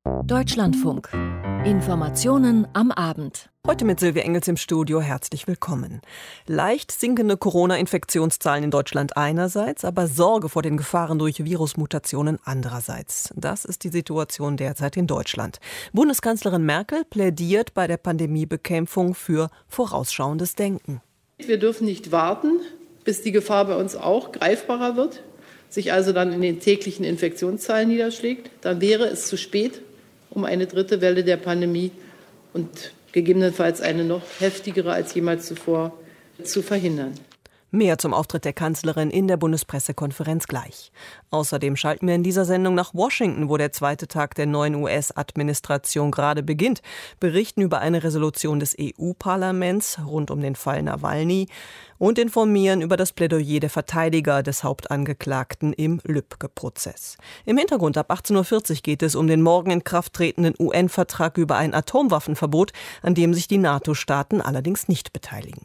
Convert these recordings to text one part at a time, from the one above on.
Deutschlandfunk. Informationen am Abend. Heute mit Silvia Engels im Studio. Herzlich willkommen. Leicht sinkende Corona-Infektionszahlen in Deutschland einerseits, aber Sorge vor den Gefahren durch Virusmutationen andererseits. Das ist die Situation derzeit in Deutschland. Bundeskanzlerin Merkel plädiert bei der Pandemiebekämpfung für vorausschauendes Denken. Wir dürfen nicht warten, bis die Gefahr bei uns auch greifbarer wird, sich also dann in den täglichen Infektionszahlen niederschlägt. Dann wäre es zu spät, um eine dritte Welle der Pandemie und gegebenenfalls eine noch heftigere als jemals zuvor zu verhindern. Mehr zum Auftritt der Kanzlerin in der Bundespressekonferenz gleich. Außerdem schalten wir in dieser Sendung nach Washington, wo der zweite Tag der neuen US-Administration gerade beginnt, berichten über eine Resolution des EU-Parlaments rund um den Fall Nawalny und informieren über das Plädoyer der Verteidiger des Hauptangeklagten im Lübcke-Prozess. Im Hintergrund ab 18.40 Uhr geht es um den morgen in Kraft tretenden UN-Vertrag über ein Atomwaffenverbot, an dem sich die NATO-Staaten allerdings nicht beteiligen.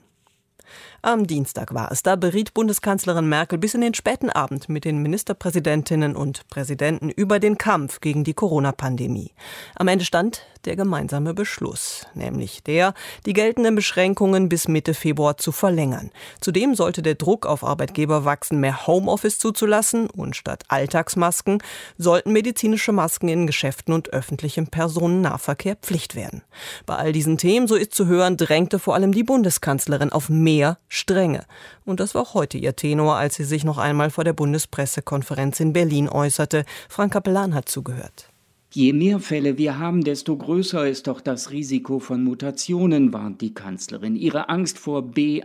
Am Dienstag war es. Da beriet Bundeskanzlerin Merkel bis in den späten Abend mit den Ministerpräsidentinnen und Präsidenten über den Kampf gegen die Corona-Pandemie. Am Ende stand der gemeinsame Beschluss, nämlich die geltenden Beschränkungen bis Mitte Februar zu verlängern. Zudem sollte der Druck auf Arbeitgeber wachsen, mehr Homeoffice zuzulassen, und statt Alltagsmasken sollten medizinische Masken in Geschäften und öffentlichem Personennahverkehr Pflicht werden. Bei all diesen Themen, so ist zu hören, drängte vor allem die Bundeskanzlerin auf mehr Strenge. Und das war auch heute ihr Tenor, als sie sich noch einmal vor der Bundespressekonferenz in Berlin äußerte. Frank Capellan hat zugehört. Je mehr Fälle wir haben, desto größer ist doch das Risiko von Mutationen, warnt die Kanzlerin. Ihre Angst vor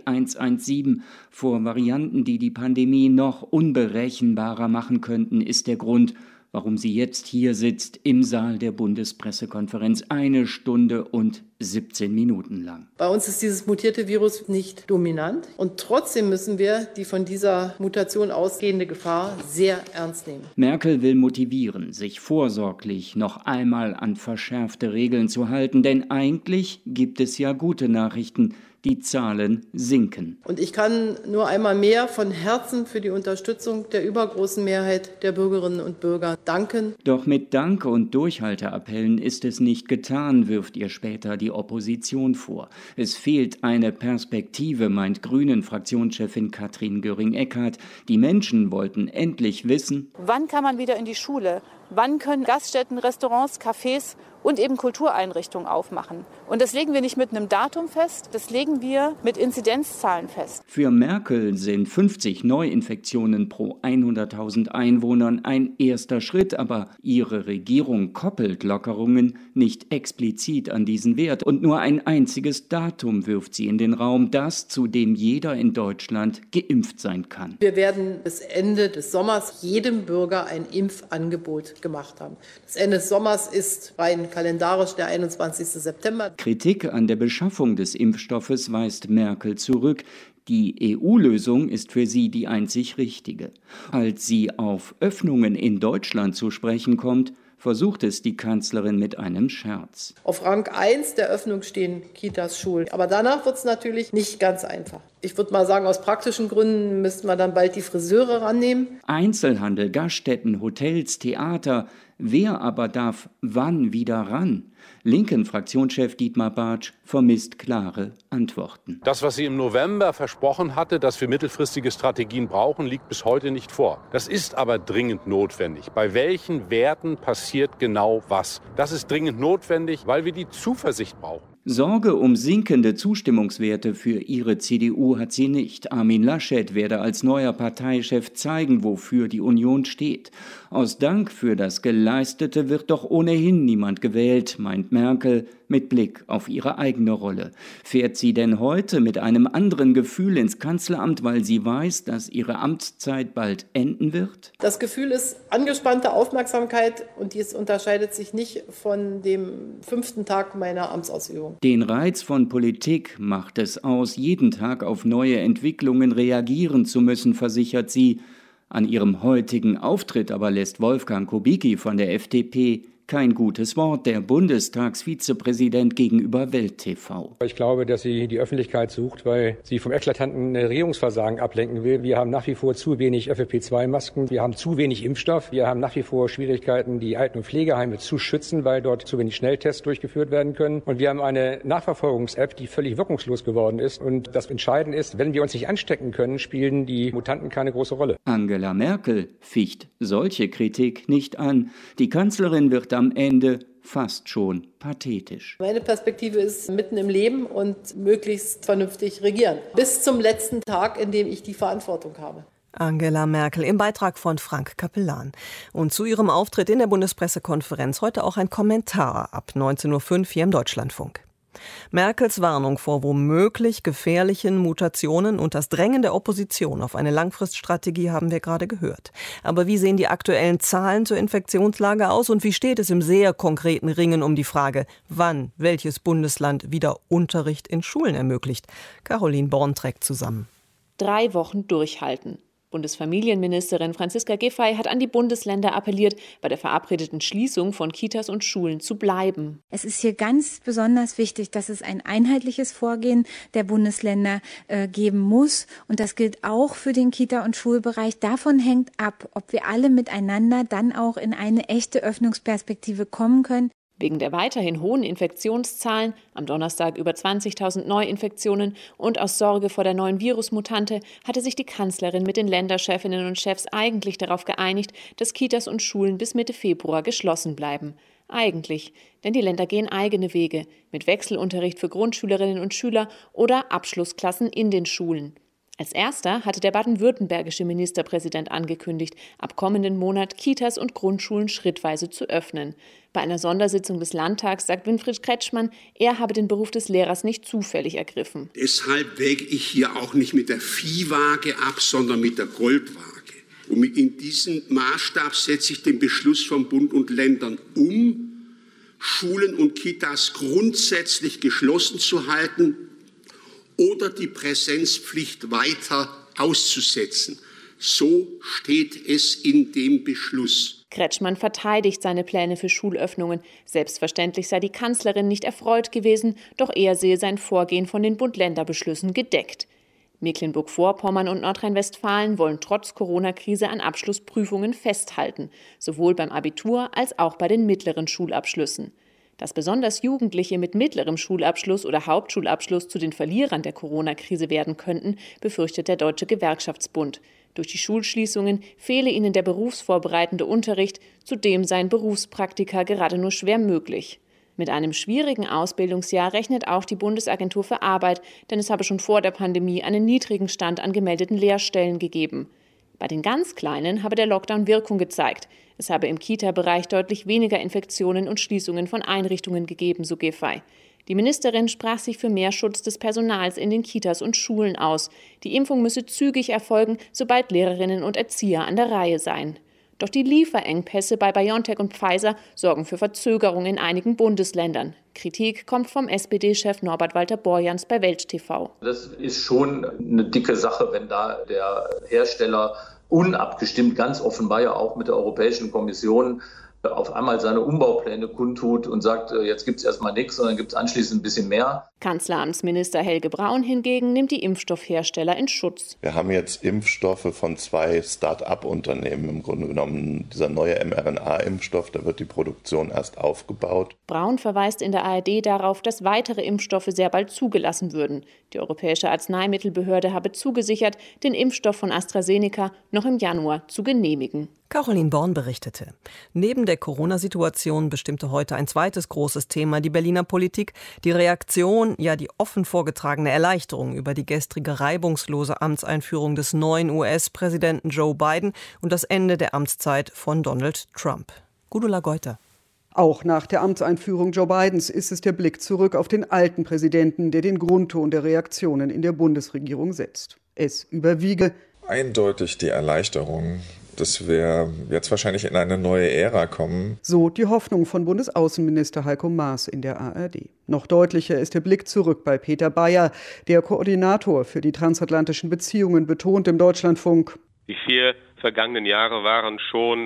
B117, vor Varianten, die die Pandemie noch unberechenbarer machen könnten, ist der Grund, warum sie jetzt hier sitzt im Saal der Bundespressekonferenz, 1 Stunde und 17 Minuten lang. Bei uns ist dieses mutierte Virus nicht dominant und trotzdem müssen wir die von dieser Mutation ausgehende Gefahr sehr ernst nehmen. Merkel will motivieren, sich vorsorglich noch einmal an verschärfte Regeln zu halten, denn eigentlich gibt es ja gute Nachrichten. Die Zahlen sinken. Und ich kann nur einmal mehr von Herzen für die Unterstützung der übergroßen Mehrheit der Bürgerinnen und Bürger danken. Doch mit Dank- und Durchhalteappellen ist es nicht getan, wirft ihr später die Opposition vor. Es fehlt eine Perspektive, meint Grünen-Fraktionschefin Katrin Göring-Eckardt. Die Menschen wollten endlich wissen: Wann kann man wieder in die Schule? Wann können Gaststätten, Restaurants, Cafés und eben Kultureinrichtungen aufmachen? Und das legen wir nicht mit einem Datum fest, das legen wir mit Inzidenzzahlen fest. Für Merkel sind 50 Neuinfektionen pro 100.000 Einwohnern ein erster Schritt, aber ihre Regierung koppelt Lockerungen nicht explizit an diesen Wert. Und nur ein einziges Datum wirft sie in den Raum, das, zu dem jeder in Deutschland geimpft sein kann. Wir werden bis Ende des Sommers jedem Bürger ein Impfangebot gemacht haben. Das Ende des Sommers ist rein kalendarisch der 21. September. Kritik an der Beschaffung des Impfstoffes weist Merkel zurück. Die EU-Lösung ist für sie die einzig richtige. Als sie auf Öffnungen in Deutschland zu sprechen kommt, versucht es die Kanzlerin mit einem Scherz. Auf Rang 1 der Öffnung stehen Kitas, Schulen. Aber danach wird es natürlich nicht ganz einfach. Ich würde mal sagen, aus praktischen Gründen müssten wir dann bald die Friseure rannehmen. Einzelhandel, Gaststätten, Hotels, Theater. Wer aber darf wann wieder ran? Linken-Fraktionschef Dietmar Bartsch vermisst klare Antworten. Das, was sie im November versprochen hatte, dass wir mittelfristige Strategien brauchen, liegt bis heute nicht vor. Das ist aber dringend notwendig. Bei welchen Werten passiert genau was? Das ist dringend notwendig, weil wir die Zuversicht brauchen. Sorge um sinkende Zustimmungswerte für ihre CDU hat sie nicht. Armin Laschet werde als neuer Parteichef zeigen, wofür die Union steht. Aus Dank für das Geleistete wird doch ohnehin niemand gewählt, meint Merkel mit Blick auf ihre eigene Rolle. Fährt sie denn heute mit einem anderen Gefühl ins Kanzleramt, weil sie weiß, dass ihre Amtszeit bald enden wird? Das Gefühl ist angespannte Aufmerksamkeit und dies unterscheidet sich nicht von dem 5. Tag meiner Amtsausübung. Den Reiz von Politik macht es aus, jeden Tag auf neue Entwicklungen reagieren zu müssen, versichert sie. An ihrem heutigen Auftritt aber lässt Wolfgang Kubicki von der FDP Kein gutes Wort der Bundestagsvizepräsident gegenüber Welt TV. Ich glaube, dass sie die Öffentlichkeit sucht, weil sie vom eklatanten Regierungsversagen ablenken will. Wir haben nach wie vor zu wenig FFP2-Masken, wir haben zu wenig Impfstoff, wir haben nach wie vor Schwierigkeiten, die Alten- und Pflegeheime zu schützen, weil dort zu wenig Schnelltests durchgeführt werden können. Und wir haben eine Nachverfolgungs-App, die völlig wirkungslos geworden ist. Und das Entscheidende ist, wenn wir uns nicht anstecken können, spielen die Mutanten keine große Rolle. Angela Merkel ficht solche Kritik nicht an. Die Kanzlerin wird am Ende fast schon pathetisch. Meine Perspektive ist mitten im Leben und möglichst vernünftig regieren. Bis zum letzten Tag, in dem ich die Verantwortung habe. Angela Merkel im Beitrag von Frank Capellan. Und zu ihrem Auftritt in der Bundespressekonferenz heute auch ein Kommentar ab 19.05 Uhr hier im Deutschlandfunk. Merkels Warnung vor womöglich gefährlichen Mutationen und das Drängen der Opposition auf eine Langfriststrategie haben wir gerade gehört. Aber wie sehen die aktuellen Zahlen zur Infektionslage aus und wie steht es im sehr konkreten Ringen um die Frage, wann welches Bundesland wieder Unterricht in Schulen ermöglicht? Caroline Born trägt zusammen. 3 Wochen durchhalten. Bundesfamilienministerin Franziska Giffey hat an die Bundesländer appelliert, bei der verabredeten Schließung von Kitas und Schulen zu bleiben. Es ist hier ganz besonders wichtig, dass es ein einheitliches Vorgehen der Bundesländer geben muss. Und das gilt auch für den Kita- und Schulbereich. Davon hängt ab, ob wir alle miteinander dann auch in eine echte Öffnungsperspektive kommen können. Wegen der weiterhin hohen Infektionszahlen, am Donnerstag über 20.000 Neuinfektionen und aus Sorge vor der neuen Virusmutante, hatte sich die Kanzlerin mit den Länderchefinnen und Chefs eigentlich darauf geeinigt, dass Kitas und Schulen bis Mitte Februar geschlossen bleiben. Eigentlich, denn die Länder gehen eigene Wege, mit Wechselunterricht für Grundschülerinnen und Schüler oder Abschlussklassen in den Schulen. Als erster hatte der baden-württembergische Ministerpräsident angekündigt, ab kommenden Monat Kitas und Grundschulen schrittweise zu öffnen. Bei einer Sondersitzung des Landtags sagt Winfried Kretschmann, er habe den Beruf des Lehrers nicht zufällig ergriffen. Deshalb wäge ich hier auch nicht mit der Viehwaage ab, sondern mit der Goldwaage. Und in diesem Maßstab setze ich den Beschluss von Bund und Ländern um, Schulen und Kitas grundsätzlich geschlossen zu halten oder die Präsenzpflicht weiter auszusetzen. So steht es in dem Beschluss. Kretschmann verteidigt seine Pläne für Schulöffnungen. Selbstverständlich sei die Kanzlerin nicht erfreut gewesen, doch er sehe sein Vorgehen von den Bund-Länder-Beschlüssen gedeckt. Mecklenburg-Vorpommern und Nordrhein-Westfalen wollen trotz Corona-Krise an Abschlussprüfungen festhalten, sowohl beim Abitur als auch bei den mittleren Schulabschlüssen. Dass besonders Jugendliche mit mittlerem Schulabschluss oder Hauptschulabschluss zu den Verlierern der Corona-Krise werden könnten, befürchtet der Deutsche Gewerkschaftsbund. Durch die Schulschließungen fehle ihnen der berufsvorbereitende Unterricht, zudem seien Berufspraktika gerade nur schwer möglich. Mit einem schwierigen Ausbildungsjahr rechnet auch die Bundesagentur für Arbeit, denn es habe schon vor der Pandemie einen niedrigen Stand an gemeldeten Lehrstellen gegeben. Bei den ganz Kleinen habe der Lockdown Wirkung gezeigt. Es habe im Kita-Bereich deutlich weniger Infektionen und Schließungen von Einrichtungen gegeben, so Giffey. Die Ministerin sprach sich für mehr Schutz des Personals in den Kitas und Schulen aus. Die Impfung müsse zügig erfolgen, sobald Lehrerinnen und Erzieher an der Reihe seien. Doch die Lieferengpässe bei BioNTech und Pfizer sorgen für Verzögerungen in einigen Bundesländern. Kritik kommt vom SPD-Chef Norbert Walter-Borjans bei Welt TV. Das ist schon eine dicke Sache, wenn da der Hersteller unabgestimmt, ganz offenbar ja auch mit der Europäischen Kommission, auf einmal seine Umbaupläne kundtut und sagt, jetzt gibt es erstmal nichts und dann gibt es anschließend ein bisschen mehr. Kanzleramtsminister Helge Braun hingegen nimmt die Impfstoffhersteller in Schutz. Wir haben jetzt Impfstoffe von 2 Start-up-Unternehmen im Grunde genommen. Dieser neue mRNA-Impfstoff, da wird die Produktion erst aufgebaut. Braun verweist in der ARD darauf, dass weitere Impfstoffe sehr bald zugelassen würden. Die Europäische Arzneimittelbehörde habe zugesichert, den Impfstoff von AstraZeneca noch im Januar zu genehmigen. Caroline Born berichtete. Neben der Corona-Situation bestimmte heute ein zweites großes Thema die Berliner Politik. Die Reaktion, ja die offen vorgetragene Erleichterung über die gestrige reibungslose Amtseinführung des neuen US-Präsidenten Joe Biden und das Ende der Amtszeit von Donald Trump. Gudula Geuter. Auch nach der Amtseinführung Joe Bidens ist es der Blick zurück auf den alten Präsidenten, der den Grundton der Reaktionen in der Bundesregierung setzt. Es überwiege eindeutig die Erleichterung, dass wir jetzt wahrscheinlich in eine neue Ära kommen. So die Hoffnung von Bundesaußenminister Heiko Maas in der ARD. Noch deutlicher ist der Blick zurück bei Peter Bayer, der Koordinator für die transatlantischen Beziehungen, betont im Deutschlandfunk. Die 4 vergangenen Jahre waren schon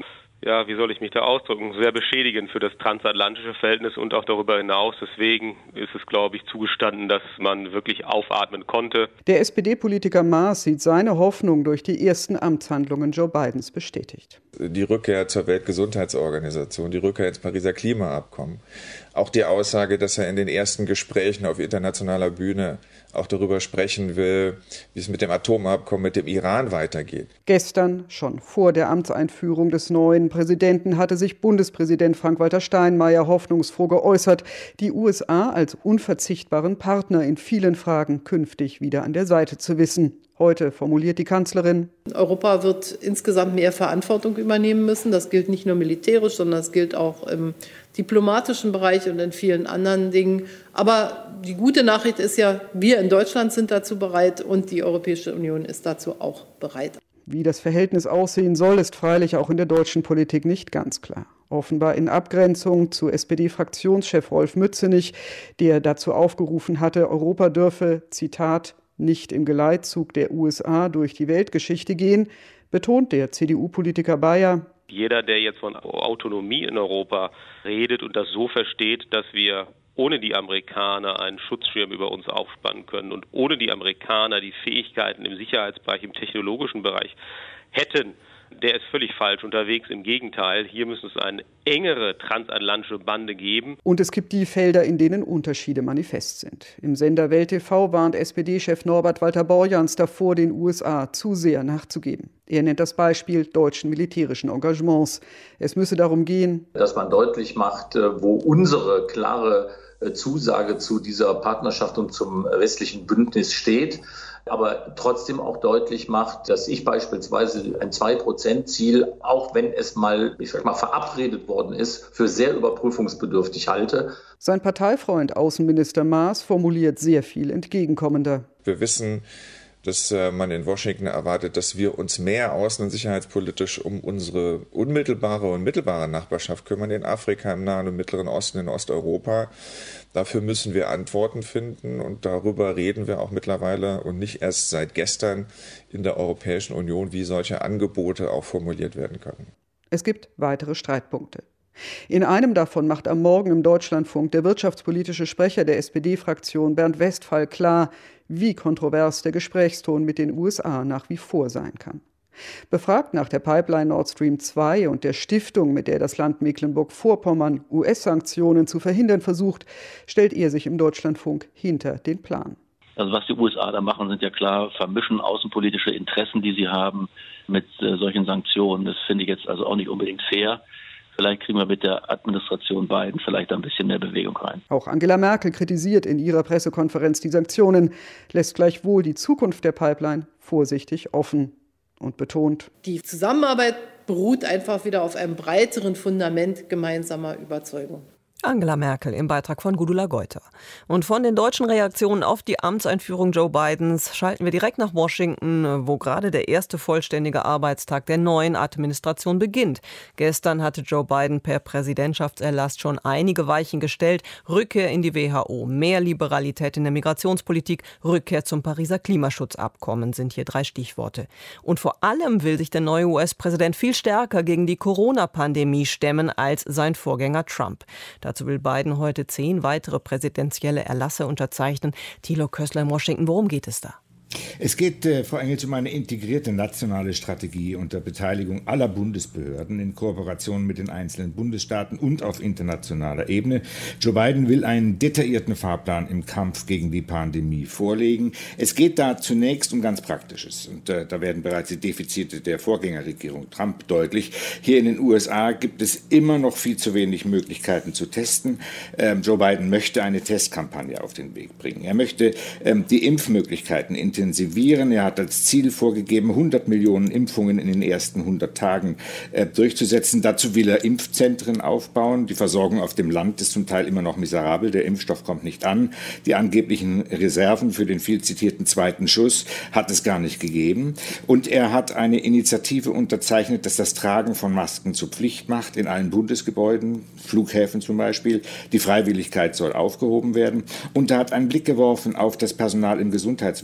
ja, wie soll ich mich da ausdrücken, sehr beschädigend für das transatlantische Verhältnis und auch darüber hinaus. Deswegen ist es, glaube ich, zugestanden, dass man wirklich aufatmen konnte. Der SPD-Politiker Maas sieht seine Hoffnung durch die ersten Amtshandlungen Joe Bidens bestätigt. Die Rückkehr zur Weltgesundheitsorganisation, die Rückkehr ins Pariser Klimaabkommen, auch die Aussage, dass er in den ersten Gesprächen auf internationaler Bühne auch darüber sprechen will, wie es mit dem Atomabkommen mit dem Iran weitergeht. Gestern, schon vor der Amtseinführung des neuen Präsidenten, hatte sich Bundespräsident Frank-Walter Steinmeier hoffnungsfroh geäußert, die USA als unverzichtbaren Partner in vielen Fragen künftig wieder an der Seite zu wissen. Heute formuliert die Kanzlerin: Europa wird insgesamt mehr Verantwortung übernehmen müssen. Das gilt nicht nur militärisch, sondern das gilt auch im diplomatischen Bereich und in vielen anderen Dingen. Aber die gute Nachricht ist ja, wir in Deutschland sind dazu bereit und die Europäische Union ist dazu auch bereit. Wie das Verhältnis aussehen soll, ist freilich auch in der deutschen Politik nicht ganz klar. Offenbar in Abgrenzung zu SPD-Fraktionschef Rolf Mützenich, der dazu aufgerufen hatte, Europa dürfe, Zitat, nicht im Geleitzug der USA durch die Weltgeschichte gehen, betont der CDU-Politiker Bayer: Jeder, der jetzt von Autonomie in Europa redet und das so versteht, dass wir ohne die Amerikaner einen Schutzschirm über uns aufspannen können und ohne die Amerikaner die Fähigkeiten im Sicherheitsbereich, im technologischen Bereich hätten, der ist völlig falsch unterwegs. Im Gegenteil, hier müssen es eine engere transatlantische Bande geben. Und es gibt die Felder, in denen Unterschiede manifest sind. Im Sender Welt TV warnt SPD-Chef Norbert Walter-Borjans davor, den USA zu sehr nachzugeben. Er nennt das Beispiel deutschen militärischen Engagements. Es müsse darum gehen, dass man deutlich macht, wo unsere klare Zusage zu dieser Partnerschaft und zum westlichen Bündnis steht, aber trotzdem auch deutlich macht, dass ich beispielsweise ein 2%-Ziel, auch wenn es mal, verabredet worden ist, für sehr überprüfungsbedürftig halte. Sein Parteifreund Außenminister Maas formuliert sehr viel entgegenkommender. Wir wissen, dass man in Washington erwartet, dass wir uns mehr außen- und sicherheitspolitisch um unsere unmittelbare und mittelbare Nachbarschaft kümmern, in Afrika, im Nahen und Mittleren Osten, in Osteuropa. Dafür müssen wir Antworten finden und darüber reden wir auch mittlerweile und nicht erst seit gestern in der Europäischen Union, wie solche Angebote auch formuliert werden können. Es gibt weitere Streitpunkte. In einem davon macht am Morgen im Deutschlandfunk der wirtschaftspolitische Sprecher der SPD-Fraktion Bernd Westphal klar, wie kontrovers der Gesprächston mit den USA nach wie vor sein kann. Befragt nach der Pipeline Nord Stream 2 und der Stiftung, mit der das Land Mecklenburg-Vorpommern US-Sanktionen zu verhindern versucht, stellt er sich im Deutschlandfunk hinter den Plan. Also was die USA da machen, sind ja klar, vermischen außenpolitische Interessen, die sie haben, mit solchen Sanktionen. Das finde ich jetzt also auch nicht unbedingt fair. Vielleicht kriegen wir mit der Administration Biden vielleicht ein bisschen mehr Bewegung rein. Auch Angela Merkel kritisiert in ihrer Pressekonferenz die Sanktionen, lässt gleichwohl die Zukunft der Pipeline vorsichtig offen und betont: Die Zusammenarbeit beruht einfach wieder auf einem breiteren Fundament gemeinsamer Überzeugung. Angela Merkel im Beitrag von Gudula Geuter. Und von den deutschen Reaktionen auf die Amtseinführung Joe Bidens schalten wir direkt nach Washington, wo gerade der erste vollständige Arbeitstag der neuen Administration beginnt. Gestern hatte Joe Biden per Präsidentschaftserlass schon einige Weichen gestellt. Rückkehr in die WHO, mehr Liberalität in der Migrationspolitik, Rückkehr zum Pariser Klimaschutzabkommen sind hier 3 Stichworte. Und vor allem will sich der neue US-Präsident viel stärker gegen die Corona-Pandemie stemmen als sein Vorgänger Trump. Dazu will Biden heute 10 weitere präsidentielle Erlasse unterzeichnen. Thilo Kössler in Washington, worum geht es da? Es geht, Frau Engels, um eine integrierte nationale Strategie unter Beteiligung aller Bundesbehörden in Kooperation mit den einzelnen Bundesstaaten und auf internationaler Ebene. Joe Biden will einen detaillierten Fahrplan im Kampf gegen die Pandemie vorlegen. Es geht da zunächst um ganz Praktisches. Und da werden bereits die Defizite der Vorgängerregierung Trump deutlich. Hier in den USA gibt es immer noch viel zu wenig Möglichkeiten zu testen. Joe Biden möchte eine Testkampagne auf den Weg bringen. Er möchte die Impfmöglichkeiten intensivieren. Er hat als Ziel vorgegeben, 100 Millionen Impfungen in den ersten 100 Tagen durchzusetzen. Dazu will er Impfzentren aufbauen. Die Versorgung auf dem Land ist zum Teil immer noch miserabel. Der Impfstoff kommt nicht an. Die angeblichen Reserven für den viel zitierten zweiten Schuss hat es gar nicht gegeben. Und er hat eine Initiative unterzeichnet, dass das Tragen von Masken zur Pflicht macht in allen Bundesgebäuden, Flughäfen zum Beispiel. Die Freiwilligkeit soll aufgehoben werden. Und er hat einen Blick geworfen auf das Personal im Gesundheitswesen, das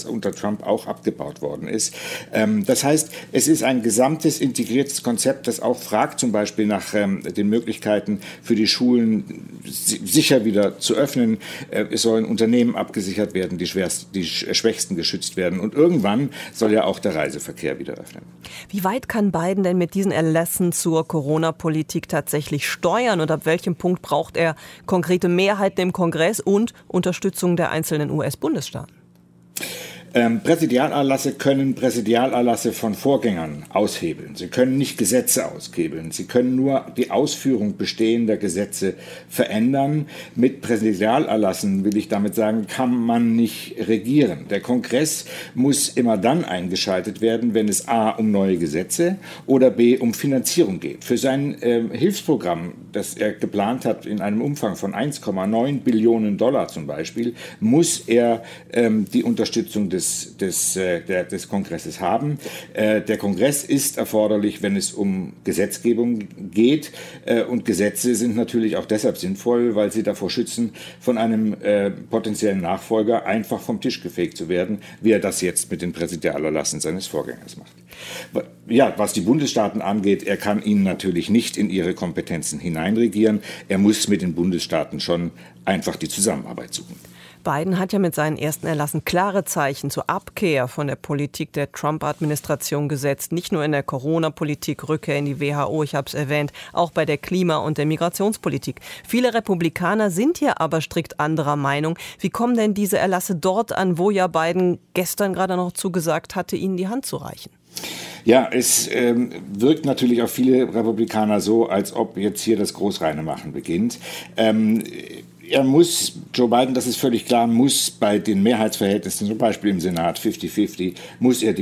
unter Trump auch abgebaut worden ist. Das heißt, es ist ein gesamtes integriertes Konzept, das auch fragt zum Beispiel nach den Möglichkeiten für die Schulen sicher wieder zu öffnen. Es sollen Unternehmen abgesichert werden, die Schwächsten geschützt werden. Und irgendwann soll ja auch der Reiseverkehr wieder öffnen. Wie weit kann Biden denn mit diesen Erlässen zur Corona-Politik tatsächlich steuern? Und ab welchem Punkt braucht er konkrete Mehrheiten im Kongress und Unterstützung der einzelnen US-Bundesstaaten? Präsidialerlasse können Präsidialerlasse von Vorgängern aushebeln. Sie können nicht Gesetze aushebeln. Sie können nur die Ausführung bestehender Gesetze verändern. Mit Präsidialerlassen, will ich damit sagen, kann man nicht regieren. Der Kongress muss immer dann eingeschaltet werden, wenn es a. um neue Gesetze oder b. um Finanzierung geht. Für sein Hilfsprogramm, das er geplant hat in einem Umfang von 1,9 Billionen Dollar zum Beispiel, muss er die Unterstützung des Kongresses haben. Der Kongress ist erforderlich, wenn es um Gesetzgebung geht. Und Gesetze sind natürlich auch deshalb sinnvoll, weil sie davor schützen, von einem potenziellen Nachfolger einfach vom Tisch gefegt zu werden, wie er das jetzt mit den Präsidialerlassen seines Vorgängers macht. Ja, was die Bundesstaaten angeht, er kann ihnen natürlich nicht in ihre Kompetenzen hineinregieren. Er muss mit den Bundesstaaten schon einfach die Zusammenarbeit suchen. Biden hat ja mit seinen ersten Erlassen klare Zeichen zur Abkehr von der Politik der Trump-Administration gesetzt. Nicht nur in der Corona-Politik, Rückkehr in die WHO, ich habe es erwähnt, auch bei der Klima- und der Migrationspolitik. Viele Republikaner sind hier aber strikt anderer Meinung. Wie kommen denn diese Erlasse dort an, wo ja Biden gestern gerade noch zugesagt hatte, ihnen die Hand zu reichen? Ja, es wirkt natürlich auf viele Republikaner so, als ob jetzt hier das Großreinemachen beginnt. Joe Biden, das ist völlig klar, muss bei den Mehrheitsverhältnissen, zum Beispiel im Senat 50-50, muss er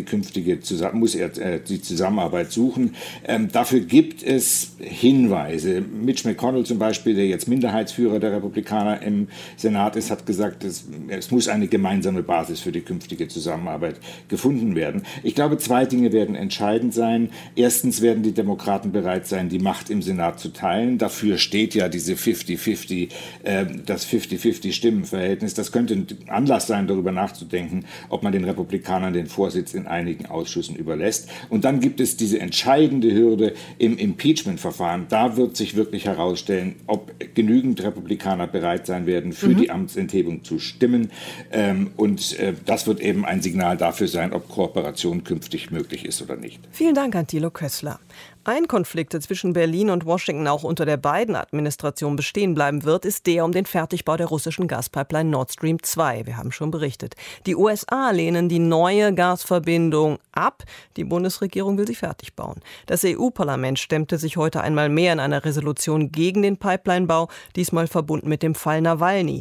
die Zusammenarbeit suchen. Dafür gibt es Hinweise. Mitch McConnell zum Beispiel, der jetzt Minderheitsführer der Republikaner im Senat ist, hat gesagt, es muss eine gemeinsame Basis für die künftige Zusammenarbeit gefunden werden. Ich glaube, zwei Dinge werden entscheidend sein. Erstens werden die Demokraten bereit sein, die Macht im Senat zu teilen. Dafür steht ja diese 50-50 das 50-50-Stimmenverhältnis. Das könnte ein Anlass sein, darüber nachzudenken, ob man den Republikanern den Vorsitz in einigen Ausschüssen überlässt. Und dann gibt es diese entscheidende Hürde im Impeachment-Verfahren. Da wird sich wirklich herausstellen, ob genügend Republikaner bereit sein werden, für die Amtsenthebung zu stimmen. Und das wird eben ein Signal dafür sein, ob Kooperation künftig möglich ist oder nicht. Vielen Dank an Thilo Kössler. Ein Konflikt, der zwischen Berlin und Washington auch unter der Biden-Administration bestehen bleiben wird, ist der um den Fertigbau der russischen Gaspipeline Nord Stream 2. Wir haben schon berichtet. Die USA lehnen die neue Gasverbindung ab. Die Bundesregierung will sie fertig bauen. Das EU-Parlament stemmte sich heute einmal mehr in einer Resolution gegen den Pipelinebau, diesmal verbunden mit dem Fall Nawalny.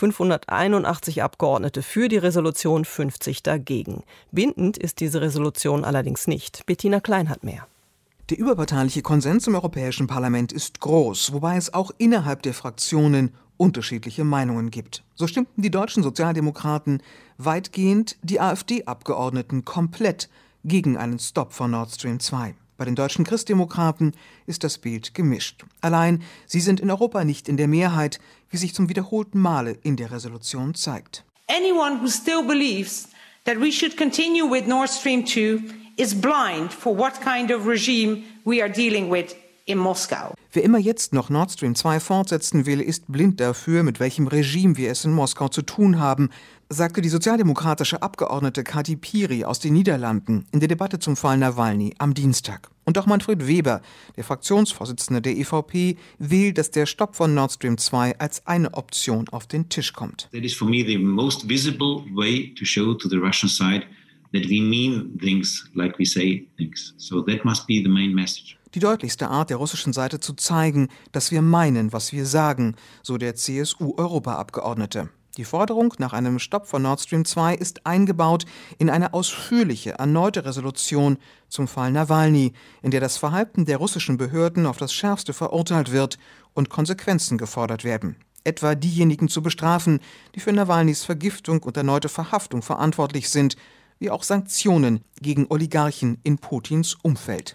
581 Abgeordnete für die Resolution, 50 dagegen. Bindend ist diese Resolution allerdings nicht. Bettina Klein hat mehr. Der überparteiliche Konsens im Europäischen Parlament ist groß, wobei es auch innerhalb der Fraktionen unterschiedliche Meinungen gibt. So stimmten die deutschen Sozialdemokraten weitgehend, die AfD-Abgeordneten komplett gegen einen Stopp von Nord Stream 2. Bei den deutschen Christdemokraten ist das Bild gemischt. Allein, sie sind in Europa nicht in der Mehrheit, wie sich zum wiederholten Male in der Resolution zeigt. Anyone who still believes that we should continue with Nord Stream 2 is blind for what kind of regime we are dealing with in Moscow. Wer immer jetzt noch Nord Stream 2 fortsetzen will, ist blind dafür, mit welchem Regime wir es in Moskau zu tun haben, sagte die sozialdemokratische Abgeordnete Kati Piri aus den Niederlanden in der Debatte zum Fall Nawalny am Dienstag. Und auch Manfred Weber, der Fraktionsvorsitzende der EVP, will, dass der Stopp von Nord Stream 2 als eine Option auf den Tisch kommt. That is for me the most visible way to show to the Russian side that we mean things like we say things. So that must be the main message. Die deutlichste Art der russischen Seite zu zeigen, dass wir meinen, was wir sagen, so der CSU-Europaabgeordnete. Die Forderung nach einem Stopp von Nord Stream 2 ist eingebaut in eine ausführliche, erneute Resolution zum Fall Nawalny, in der das Verhalten der russischen Behörden auf das Schärfste verurteilt wird und Konsequenzen gefordert werden. Etwa diejenigen zu bestrafen, die für Nawalnys Vergiftung und erneute Verhaftung verantwortlich sind, wie auch Sanktionen gegen Oligarchen in Putins Umfeld.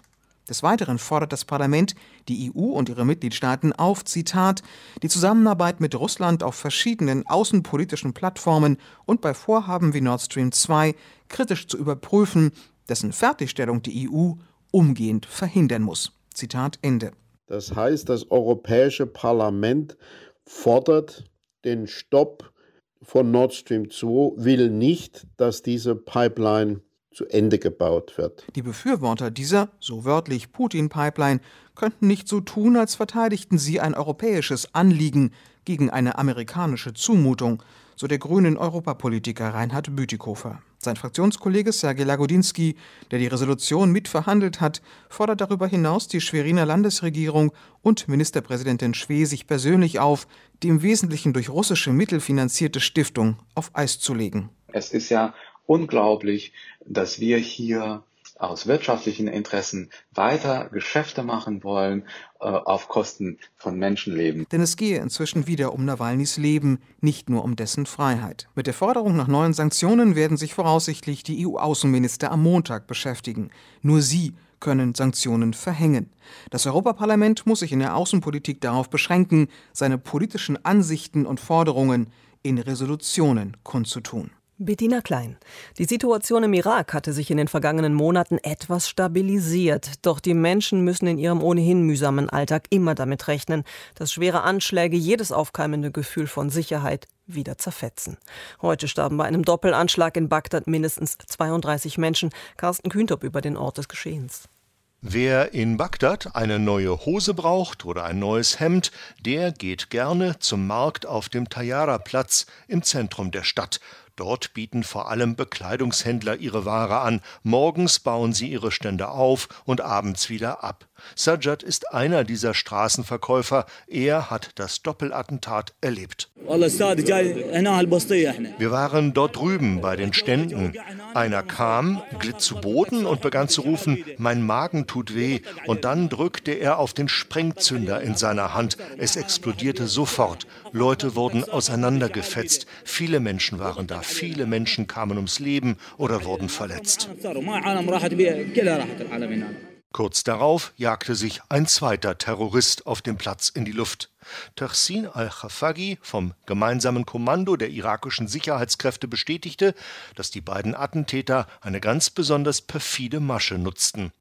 Des Weiteren fordert das Parlament die EU und ihre Mitgliedstaaten auf, Zitat, die Zusammenarbeit mit Russland auf verschiedenen außenpolitischen Plattformen und bei Vorhaben wie Nord Stream 2 kritisch zu überprüfen, dessen Fertigstellung die EU umgehend verhindern muss. Zitat Ende. Das heißt, das Europäische Parlament fordert den Stopp von Nord Stream 2, will nicht, dass diese Pipeline zu Ende gebaut wird. Die Befürworter dieser, so wörtlich Putin-Pipeline, könnten nicht so tun, als verteidigten sie ein europäisches Anliegen gegen eine amerikanische Zumutung, so der grünen Europapolitiker Reinhard Bütikofer. Sein Fraktionskollege Sergej Lagodinsky, der die Resolution mitverhandelt hat, fordert darüber hinaus die Schweriner Landesregierung und Ministerpräsidentin Schwesig persönlich auf, die im Wesentlichen durch russische Mittel finanzierte Stiftung auf Eis zu legen. Es ist ja unglaublich, dass wir hier aus wirtschaftlichen Interessen weiter Geschäfte machen wollen auf Kosten von Menschenleben. Denn es gehe inzwischen wieder um Nawalnys Leben, nicht nur um dessen Freiheit. Mit der Forderung nach neuen Sanktionen werden sich voraussichtlich die EU-Außenminister am Montag beschäftigen. Nur sie können Sanktionen verhängen. Das Europaparlament muss sich in der Außenpolitik darauf beschränken, seine politischen Ansichten und Forderungen in Resolutionen kundzutun. Bettina Klein. Die Situation im Irak hatte sich in den vergangenen Monaten etwas stabilisiert. Doch die Menschen müssen in ihrem ohnehin mühsamen Alltag immer damit rechnen, dass schwere Anschläge jedes aufkeimende Gefühl von Sicherheit wieder zerfetzen. Heute starben bei einem Doppelanschlag in Bagdad mindestens 32 Menschen. Carsten Kühntop über den Ort des Geschehens. Wer in Bagdad eine neue Hose braucht oder ein neues Hemd, der geht gerne zum Markt auf dem Tayyara-Platz im Zentrum der Stadt. Dort bieten vor allem Bekleidungshändler ihre Ware an. Morgens bauen sie ihre Stände auf und abends wieder ab. Sajjad ist einer dieser Straßenverkäufer. Er hat das Doppelattentat erlebt. Wir waren dort drüben bei den Ständen. Einer kam, glitt zu Boden und begann zu rufen, mein Magen tut weh. Und dann drückte er auf den Sprengzünder in seiner Hand. Es explodierte sofort. Leute wurden auseinandergefetzt. Viele Menschen waren da. Viele Menschen kamen ums Leben oder wurden verletzt. Kurz darauf jagte sich ein zweiter Terrorist auf dem Platz in die Luft. Tahsin al-Khafagi vom gemeinsamen Kommando der irakischen Sicherheitskräfte bestätigte, dass die beiden Attentäter eine ganz besonders perfide Masche nutzten.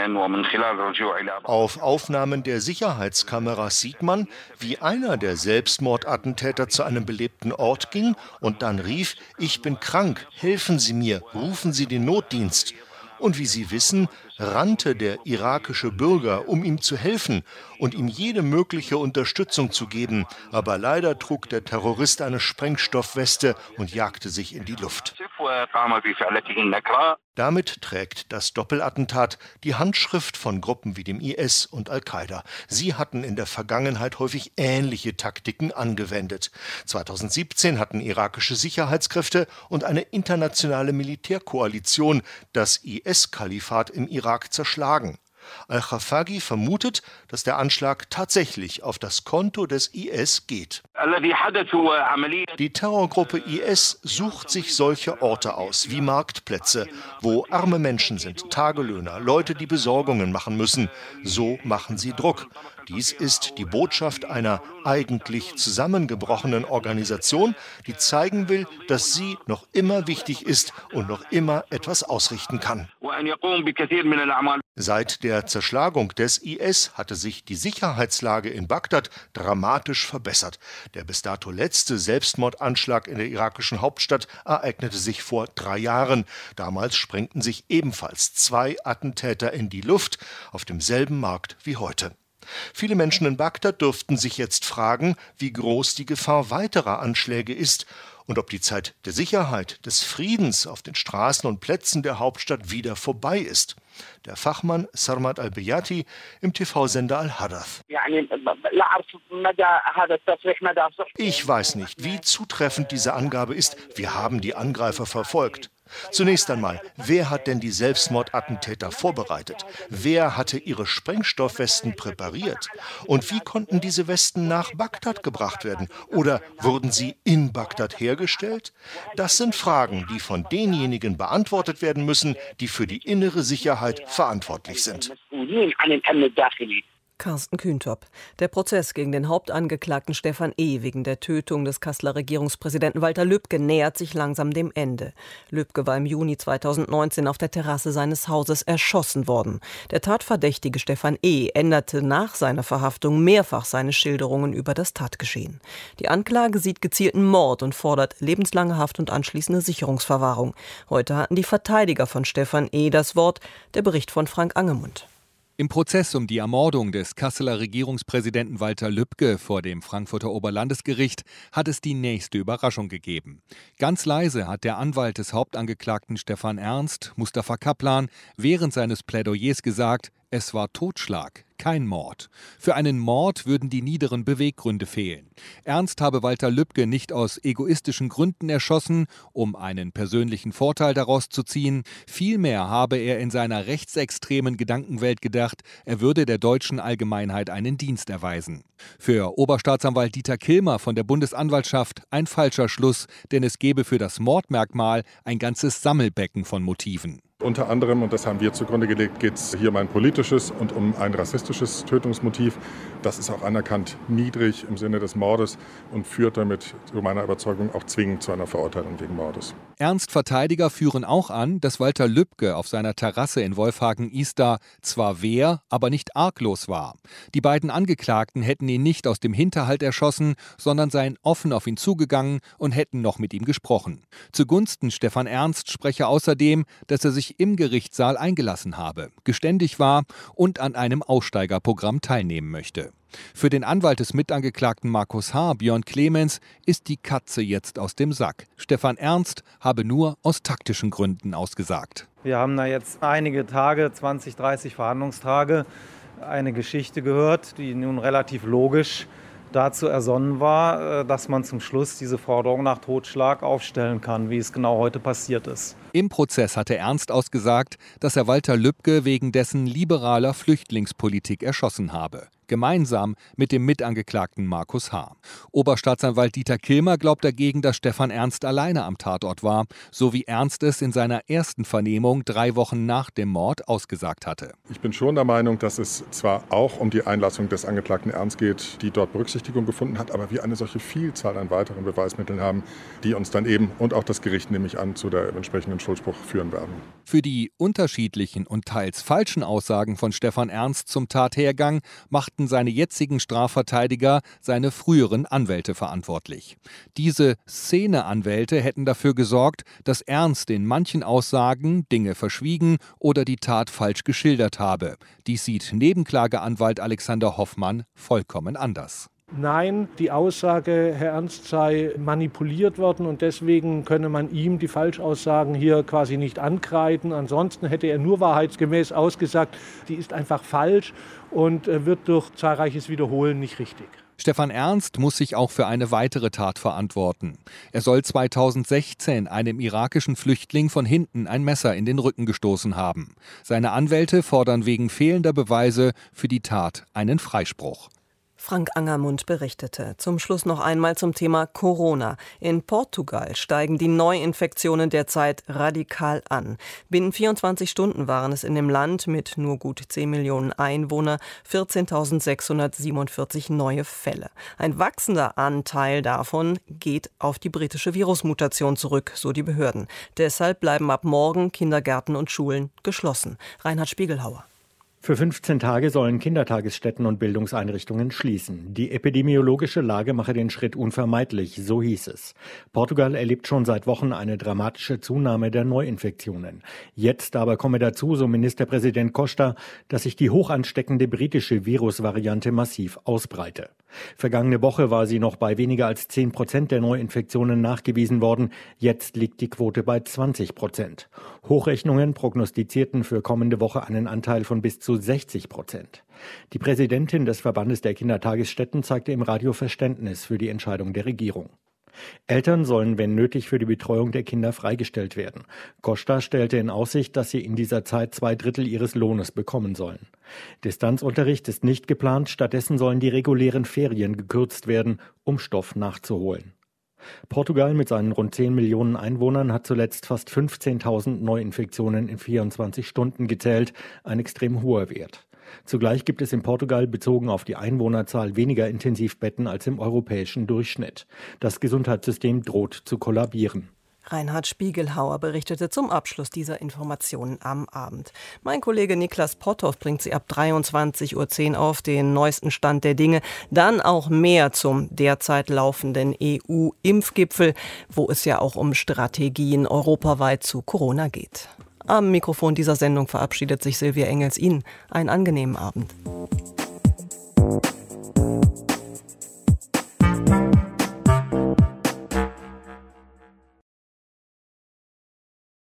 Auf Aufnahmen der Sicherheitskameras sieht man, wie einer der Selbstmordattentäter zu einem belebten Ort ging und dann rief, ich bin krank, helfen Sie mir, rufen Sie den Notdienst. Und wie Sie wissen, rannte der irakische Bürger, um ihm zu helfen und ihm jede mögliche Unterstützung zu geben. Aber leider trug der Terrorist eine Sprengstoffweste und jagte sich in die Luft. Damit trägt das Doppelattentat die Handschrift von Gruppen wie dem IS und Al-Qaida. Sie hatten in der Vergangenheit häufig ähnliche Taktiken angewendet. 2017 hatten irakische Sicherheitskräfte und eine internationale Militärkoalition das IS-Kalifat im Irak zerschlagen. Al-Khafagi vermutet, dass der Anschlag tatsächlich auf das Konto des IS geht. Die Terrorgruppe IS sucht sich solche Orte aus, wie Marktplätze, wo arme Menschen sind, Tagelöhner, Leute, die Besorgungen machen müssen. So machen sie Druck. Dies ist die Botschaft einer eigentlich zusammengebrochenen Organisation, die zeigen will, dass sie noch immer wichtig ist und noch immer etwas ausrichten kann. Seit der Zerschlagung des IS hatte sich die Sicherheitslage in Bagdad dramatisch verbessert. Der bis dato letzte Selbstmordanschlag in der irakischen Hauptstadt ereignete sich vor 3 Jahren. Damals sprengten sich ebenfalls 2 Attentäter in die Luft auf demselben Markt wie heute. Viele Menschen in Bagdad dürften sich jetzt fragen, wie groß die Gefahr weiterer Anschläge ist und ob die Zeit der Sicherheit, des Friedens auf den Straßen und Plätzen der Hauptstadt wieder vorbei ist. Der Fachmann Sarmad al-Beyati im TV-Sender Al-Hadath. Ich weiß nicht, wie zutreffend diese Angabe ist. Wir haben die Angreifer verfolgt. Zunächst einmal, wer hat denn die Selbstmordattentäter vorbereitet? Wer hatte ihre Sprengstoffwesten präpariert? Und wie konnten diese Westen nach Bagdad gebracht werden? Oder wurden sie in Bagdad hergestellt? Das sind Fragen, die von denjenigen beantwortet werden müssen, die für die innere Sicherheit verantwortlich sind. Carsten Kühntop. Der Prozess gegen den Hauptangeklagten Stefan E. wegen der Tötung des Kasseler Regierungspräsidenten Walter Lübcke nähert sich langsam dem Ende. Lübcke war im Juni 2019 auf der Terrasse seines Hauses erschossen worden. Der Tatverdächtige Stefan E. änderte nach seiner Verhaftung mehrfach seine Schilderungen über das Tatgeschehen. Die Anklage sieht gezielten Mord und fordert lebenslange Haft und anschließende Sicherungsverwahrung. Heute hatten die Verteidiger von Stefan E. das Wort, der Bericht von Frank Angemund. Im Prozess um die Ermordung des Kasseler Regierungspräsidenten Walter Lübcke vor dem Frankfurter Oberlandesgericht hat es die nächste Überraschung gegeben. Ganz leise hat der Anwalt des Hauptangeklagten Stefan Ernst, Mustafa Kaplan, während seines Plädoyers gesagt, es war Totschlag, kein Mord. Für einen Mord würden die niederen Beweggründe fehlen. Ernst habe Walter Lübcke nicht aus egoistischen Gründen erschossen, um einen persönlichen Vorteil daraus zu ziehen. Vielmehr habe er in seiner rechtsextremen Gedankenwelt gedacht, er würde der deutschen Allgemeinheit einen Dienst erweisen. Für Oberstaatsanwalt Dieter Kilmer von der Bundesanwaltschaft ein falscher Schluss, denn es gebe für das Mordmerkmal ein ganzes Sammelbecken von Motiven. Unter anderem, und das haben wir zugrunde gelegt, geht es hier um ein politisches und um ein rassistisches Tötungsmotiv. Das ist auch anerkannt niedrig im Sinne des Mordes und führt damit, zu meiner Überzeugung, auch zwingend zu einer Verurteilung wegen Mordes. Ernst-Verteidiger führen auch an, dass Walter Lübcke auf seiner Terrasse in Wolfhagen-Isar zwar wehr, aber nicht arglos war. Die beiden Angeklagten hätten ihn nicht aus dem Hinterhalt erschossen, sondern seien offen auf ihn zugegangen und hätten noch mit ihm gesprochen. Zugunsten Stefan Ernst spreche außerdem, dass er sich im Gerichtssaal eingelassen habe, geständig war und an einem Aussteigerprogramm teilnehmen möchte. Für den Anwalt des Mitangeklagten Markus H., Björn Clemens, ist die Katze jetzt aus dem Sack. Stefan Ernst habe nur aus taktischen Gründen ausgesagt. Wir haben da jetzt einige Tage, 20, 30 Verhandlungstage, eine Geschichte gehört, die nun relativ logisch dazu ersonnen war, dass man zum Schluss diese Forderung nach Totschlag aufstellen kann, wie es genau heute passiert ist. Im Prozess hatte Ernst ausgesagt, dass er Walter Lübcke wegen dessen liberaler Flüchtlingspolitik erschossen habe. Gemeinsam mit dem Mitangeklagten Markus H. Oberstaatsanwalt Dieter Kilmer glaubt dagegen, dass Stefan Ernst alleine am Tatort war, so wie Ernst es in seiner ersten Vernehmung 3 Wochen nach dem Mord ausgesagt hatte. Ich bin schon der Meinung, dass es zwar auch um die Einlassung des Angeklagten Ernst geht, die dort Berücksichtigung gefunden hat, aber wir eine solche Vielzahl an weiteren Beweismitteln haben, die uns dann eben und auch das Gericht, nehme ich an, zu der entsprechenden Schuldspruch führen werden. Für die unterschiedlichen und teils falschen Aussagen von Stefan Ernst zum Tathergang machten seine jetzigen Strafverteidiger seine früheren Anwälte verantwortlich. Diese Szeneanwälte hätten dafür gesorgt, dass Ernst in manchen Aussagen Dinge verschwiegen oder die Tat falsch geschildert habe. Dies sieht Nebenklageanwalt Alexander Hoffmann vollkommen anders. Nein, die Aussage, Herr Ernst sei manipuliert worden und deswegen könne man ihm die Falschaussagen hier quasi nicht ankreiden. Ansonsten hätte er nur wahrheitsgemäß ausgesagt, die ist einfach falsch und wird durch zahlreiches Wiederholen nicht richtig. Stefan Ernst muss sich auch für eine weitere Tat verantworten. Er soll 2016 einem irakischen Flüchtling von hinten ein Messer in den Rücken gestoßen haben. Seine Anwälte fordern wegen fehlender Beweise für die Tat einen Freispruch. Frank Angermund berichtete. Zum Schluss noch einmal zum Thema Corona. In Portugal steigen die Neuinfektionen derzeit radikal an. Binnen 24 Stunden waren es in dem Land mit nur gut 10 Millionen Einwohnern 14.647 neue Fälle. Ein wachsender Anteil davon geht auf die britische Virusmutation zurück, so die Behörden. Deshalb bleiben ab morgen Kindergärten und Schulen geschlossen. Reinhard Spiegelhauer. Für 15 Tage sollen Kindertagesstätten und Bildungseinrichtungen schließen. Die epidemiologische Lage mache den Schritt unvermeidlich, so hieß es. Portugal erlebt schon seit Wochen eine dramatische Zunahme der Neuinfektionen. Jetzt aber komme dazu, so Ministerpräsident Costa, dass sich die hoch ansteckende britische Virusvariante massiv ausbreite. Vergangene Woche war sie noch bei weniger als 10% der Neuinfektionen nachgewiesen worden. Jetzt liegt die Quote bei 20%. Hochrechnungen prognostizierten für kommende Woche einen Anteil von bis zu 60%. Die Präsidentin des Verbandes der Kindertagesstätten zeigte im Radio Verständnis für die Entscheidung der Regierung. Eltern sollen, wenn nötig, für die Betreuung der Kinder freigestellt werden. Costa stellte in Aussicht, dass sie in dieser Zeit 2/3 ihres Lohnes bekommen sollen. Distanzunterricht ist nicht geplant, stattdessen sollen die regulären Ferien gekürzt werden, um Stoff nachzuholen. Portugal mit seinen rund 10 Millionen Einwohnern hat zuletzt fast 15.000 Neuinfektionen in 24 Stunden gezählt, ein extrem hoher Wert. Zugleich gibt es in Portugal bezogen auf die Einwohnerzahl weniger Intensivbetten als im europäischen Durchschnitt. Das Gesundheitssystem droht zu kollabieren. Reinhard Spiegelhauer berichtete zum Abschluss dieser Informationen am Abend. Mein Kollege Niklas Potthoff bringt Sie ab 23:10 Uhr auf den neuesten Stand der Dinge. Dann auch mehr zum derzeit laufenden EU-Impfgipfel, wo es ja auch um Strategien europaweit zu Corona geht. Am Mikrofon dieser Sendung verabschiedet sich Silvia Engels. Ihnen einen angenehmen Abend.